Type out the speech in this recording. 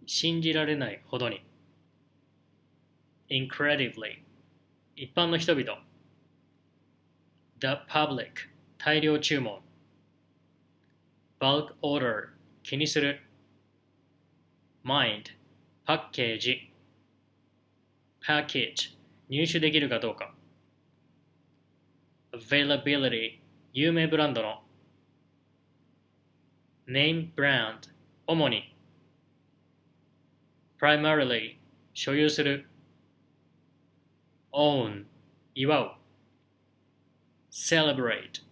信じられないほどに。incredibly 一般の人々。the public 大量注文。bulk order 気にする。mind パッケージ。package 入手できるかどうか。availability 有名ブランドの。name brand 主に。primarily 所有する。own 祝う。celebrate